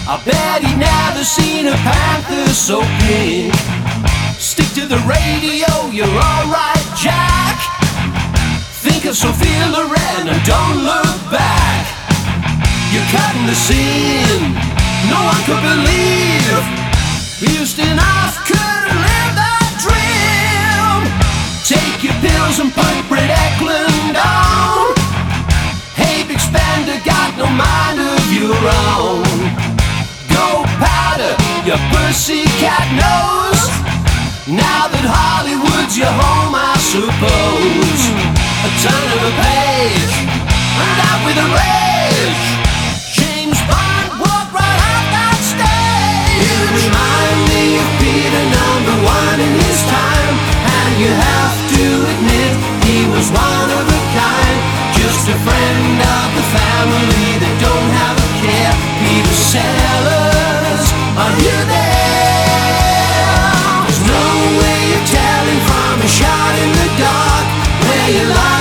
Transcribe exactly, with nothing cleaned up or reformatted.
I bet he never seen a panther so big. Stick to the radio, you're alright, Jack. Think of Sophia Loren and don't look back. You're cutting the scene, no one could believe Houston, I couldn't live that dream. Take your pills and put Britt Ekland on. Hey, big spender, got no mind of your own. Go powder your pussycat nose. Now that Hollywood's your home, I suppose. A turn of a page, and out with a rage. James Bond walked right out that stage. You remind me of Peter number one in his time, and you have to admit he was one of a kind. Just a friend of the family that don't have a care. Peter Sellers, are you there? There's no way of telling from a shot in the dark where you lie.